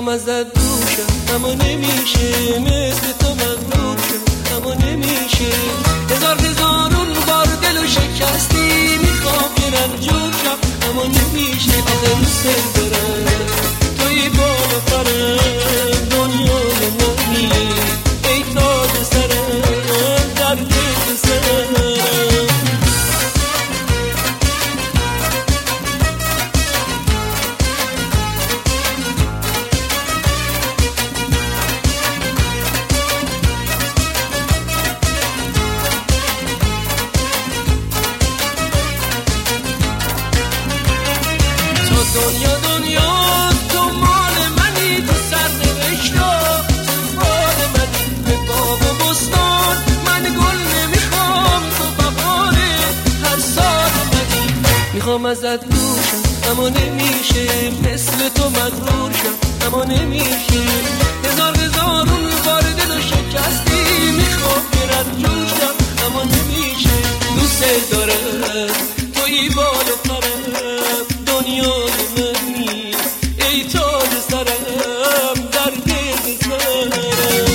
میخوام ازت دوشم اما نمیشه، مثل تو مغرور شم اما نمیشه. هزارون بار دلو شکستی، میخوام یه رنجور شم اما نمیشه. آخه دوست دارم توی بالا پرم، دنیای منی ای تاج سرم، در دل سرم. دنیا تو مال منی، تو سرنوشتا تو مال منی. به باغ و بستان من گل نمیخوام، تو بهاره هر سال منی. میخوام ازت دوشم اما نمیشه، مثل تو مغرور شم اما نمیشه. هزارون بار دلو شکستی، میخوام یه رنجور شم اما نمیشه. دوست دارم توی بال و پرم، دنیای منی ای تاج سرم، در دل سرم.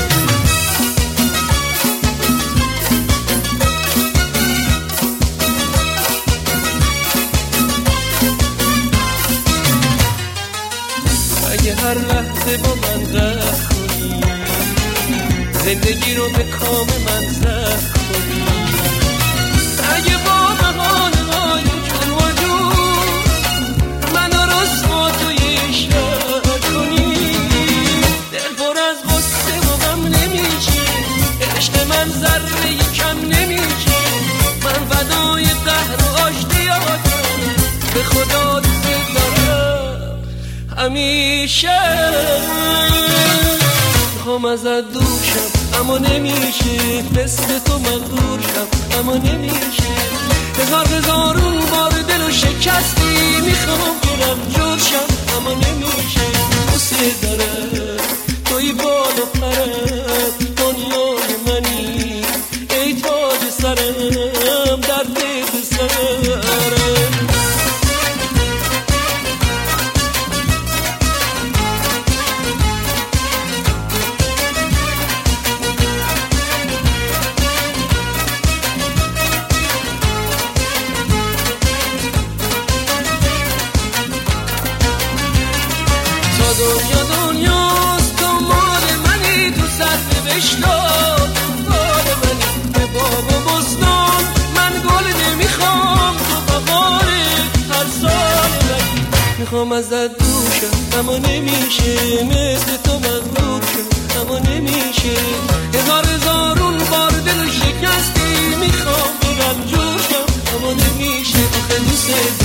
اگه هر لحظه با من رخ کنی، زندگی رو به کام من زخ کنی. اگه با بهانه‌های جون و جون منو رسوا توی عشق کنی، دل پر از غصه و غم نمیشه، عشق من ذره کم نمیشه. من فدای قهر و آشتیاتم، به خدا دوست دارم همیشه. میخوام ازت دوشم اما نمیشه، مثل تو مغرور شم اما نمیشه. هزارون بار دلو شکستی، میخوام برم جور شم اما نمیشه. دوست دارم توی بال و پرم، دنیای منی ای تاج سرم، در دل سرم. دنیاست تو مال منی، تو سرنوشتا مال منی. به باغ و بستان من گل نمیخوام، تو بهاره هر سال منی. میخوام ازت دوشم اما نمیشه، مثل تو مغرور شم اما نمیشه. هزارون بار دلو شکستی، میخوام برم جور شم اما نمیشه. آخه دوست